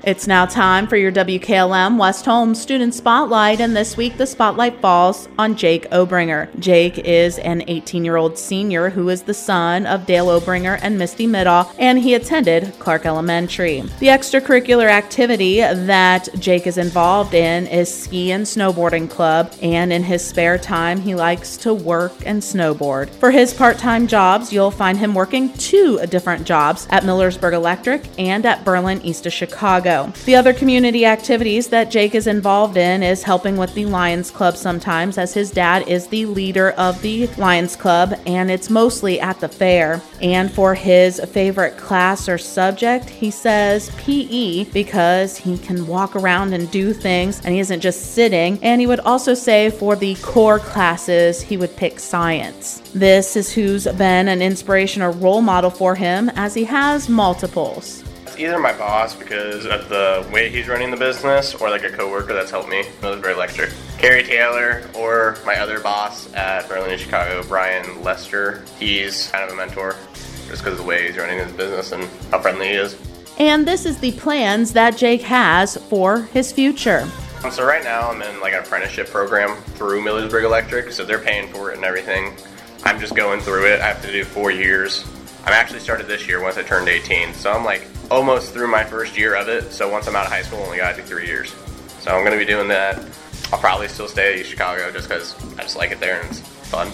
It's now time for your WKLM West Holmes Student Spotlight, and this week the spotlight falls on Jake Obringer. Jake is an 18-year-old senior who is the son of Dale Obringer and Misty Middaugh, and he attended Clark Elementary. The extracurricular activity that Jake is involved in is ski and snowboarding club, and in his spare time he likes to work and snowboard. For his part-time jobs, you'll find him working 2 different jobs at Millersburg Electric and at Berlin East of Chicago. The other community activities that Jake is involved in is helping with the Lions Club sometimes, as his dad is the leader of the Lions Club, and it's mostly at the fair. And for his favorite class or subject, he says PE, because he can walk around and do things and he isn't just sitting. And he would also say for the core classes, he would pick science. This is who's been an inspiration or role model for him, as he has multiples. Either my boss because of the way he's running the business, or like a coworker that's helped me. Millersburg Electric. Carrie Taylor, or my other boss at Berlin in Chicago, Brian Lester. He's kind of a mentor just because of the way he's running his business and how friendly he is. And this is the plans that Jake has for his future. So right now I'm in like an apprenticeship program through Millersburg Electric, so they're paying for it and everything. I'm just going through it. I have to do 4 years. I'm actually started this year once I turned 18, so I'm like almost through my first year of it. So once I'm out of high school, I only got to do 3 years. So I'm going to be doing that. I'll probably still stay at Chicago just because I just like it there and it's fun.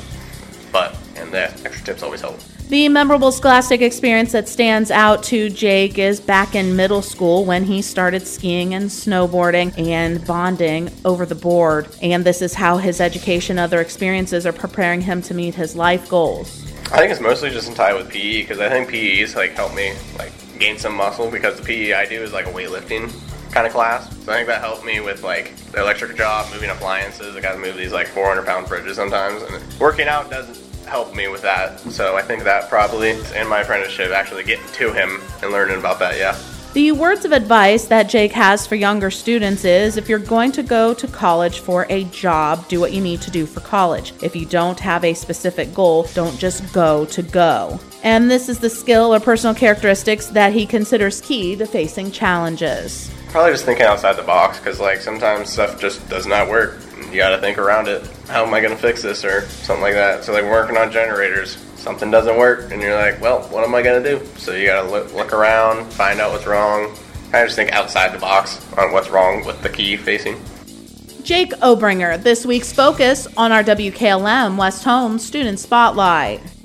And the extra tips always help. The memorable scholastic experience that stands out to Jake is back in middle school when he started skiing and snowboarding and bonding over the board. And this is how his education and other experiences are preparing him to meet his life goals. I think it's mostly just in tie with PE, because I think PE's like helped me like gain some muscle, because the PE I do is like a weightlifting kind of class. So I think that helped me with like the electric job, moving appliances. I got to move these like 400-pound fridges sometimes, and working out doesn't help me with that. So I think that probably in my apprenticeship, actually getting to him and learning about that, yeah. The words of advice that Jake has for younger students is, if you're going to go to college for a job, do what you need to do for college. If you don't have a specific goal, don't just go to go. And this is the skill or personal characteristics that he considers key to facing challenges. Probably just thinking outside the box, because like sometimes stuff just does not work. You got to think around it. How am I going to fix this or something like that? So like working on generators. Something doesn't work, and you're like, well, what am I going to do? So you got to look around, find out what's wrong. I just think outside the box on what's wrong with the key facing. Jake Obringer, this week's focus on our WKLM West Holmes Student Spotlight.